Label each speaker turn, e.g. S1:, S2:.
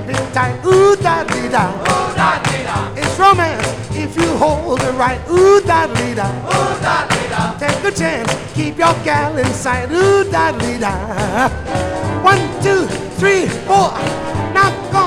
S1: it tight. Ooh, da-dee-da.
S2: Ooh, da-dee-da.
S1: It's romance if you hold it right. Ooh, da-dee-da.
S2: Ooh, da-dee-da.
S1: Take a chance, keep your gal in sight. Ooh, da-dee-da. 1, 2, 3, 4. Knock on